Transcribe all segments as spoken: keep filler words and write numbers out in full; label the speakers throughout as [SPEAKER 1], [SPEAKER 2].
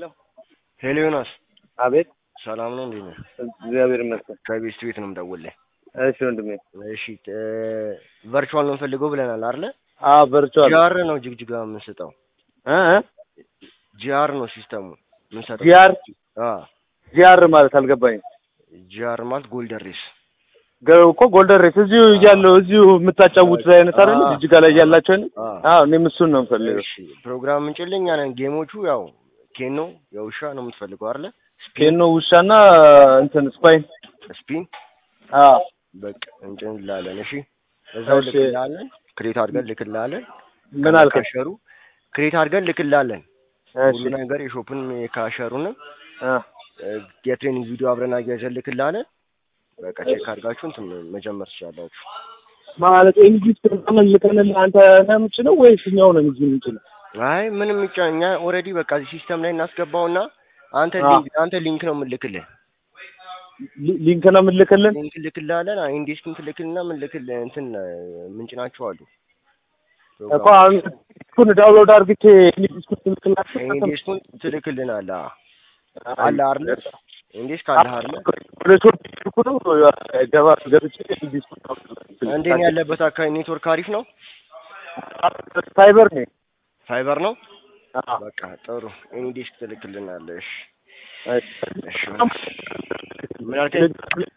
[SPEAKER 1] ሄሎ ዮናስ
[SPEAKER 2] አቤት
[SPEAKER 1] ሰላም ነው እንዴ?
[SPEAKER 2] እግዚአብሔር ይመስገን።
[SPEAKER 1] ከቤት ቤት ነው የምደውልልህ።
[SPEAKER 2] እሺ ወንድሜ።
[SPEAKER 1] እሺ ቨርቹዋል ነው ፈልገው ብለናል አይደል?
[SPEAKER 2] አዎ ቨርቹዋል
[SPEAKER 1] ጂአር ነው ጅግጅጋ የምንሰጠው።
[SPEAKER 2] እ እ
[SPEAKER 1] ጂአር ነው ሲስተሙ የምንሰጠው።
[SPEAKER 2] ጂአር
[SPEAKER 1] አዎ
[SPEAKER 2] ጂአር ማለት አልገባኝም።
[SPEAKER 1] ጂአር ማለት ጎልደን ሬስ
[SPEAKER 2] ገው እኮ ጎልደን ሬስ እዚሁ እያለው እዚሁ የምታጫውቱት አይነት አይደል? ጅጅጋ ላይ ያላችሁ አይደል? አዎ እኔም እሱን ነው የምፈልገው።
[SPEAKER 1] እሺ ፕሮግራም እንጭልኛ ነን። ጌሞቹ ያው ኬኖ የውሻ ነው የምትፈልገው አይደል?
[SPEAKER 2] ኬኖ ውሻና እንትን ስፓይን
[SPEAKER 1] ስፒን
[SPEAKER 2] አዎ
[SPEAKER 1] በቃ እንጭንላለን። እሺ እዛው ልክላለን። ክሬት አድርገን ልክላለን።
[SPEAKER 2] ምን አልከኝ?
[SPEAKER 1] ካሸሩ ክሬት አድርገን ልክላለን።
[SPEAKER 2] እሺ
[SPEAKER 1] ሁሉ ነገር የሾፕን የካሸሩንም
[SPEAKER 2] አ
[SPEAKER 1] የትሬኒንግ ቪዲዮ አብረን አያይዘን ልክላለን። በቃ ቼክ አድርጋችሁ እንትን መጀመር ትችላላችሁ።
[SPEAKER 2] ማለት እንግሊዝ ተመን ልከንልህ አንተ ነው የምትችለው ወይስ እኛው ነው እንግሊዝ የምንችለው?
[SPEAKER 1] አይ ምንም ይጫኛ ኦሬዲ በቃ ሲስተም ላይ እናስገባውና አንተ ሊንክ አንተ ሊንክ ነው የምልክልህ።
[SPEAKER 2] ሊንክ ነው የምልክልህ?
[SPEAKER 1] ሊንክ ልክልሃለን። አይ ኢንዴስኩን ትልክልና ምን ልክልህ እንትን ምንጭናቸው አሉ
[SPEAKER 2] እኮ አሁን እሱን ዳውንሎድ አድርግቼ ኢንዴስኩን ትልክላችሁ።
[SPEAKER 1] ኢንዴስኩን ትልክልናለህ አለ አይደል? እንዴስ ካለ አይደል?
[SPEAKER 2] ፕሬሶርት ልኩ ነው ገባ ገብቼ ኢንዴስኩን
[SPEAKER 1] እንዴት ያለበት አካባቢ ኔትወርክ አሪፍ ነው?
[SPEAKER 2] ፋይበር ነው
[SPEAKER 1] ፋይበር ነው።
[SPEAKER 2] አዎ
[SPEAKER 1] በቃ ጥሩ ኢንዴስክ ትልክልናለህ። እሺ እሺ ምን አልከኝ?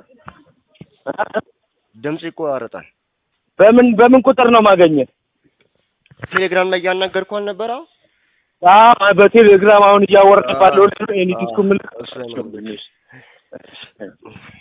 [SPEAKER 1] ድምጽ ይቆራረጣል።
[SPEAKER 2] በምን በምን ቁጥር ነው ማገኘት?
[SPEAKER 1] ቴሌግራም ላይ ያናገርኩ አልነበረ?
[SPEAKER 2] አዎ በቴሌግራም አሁን እያወራን ባለው ኢንዴስኩን ምን